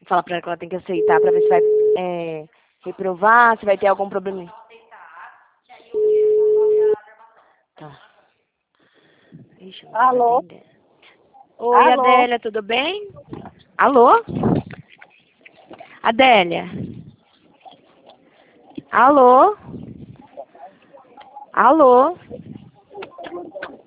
Fala pra ela que ela tem que aceitar pra ver se vai reprovar, se vai ter algum problema. Tá. Ixi, não tá Alô? atendendo. Oi, Alô? Adélia, tudo bem? Alô? Adélia? Alô? Alô?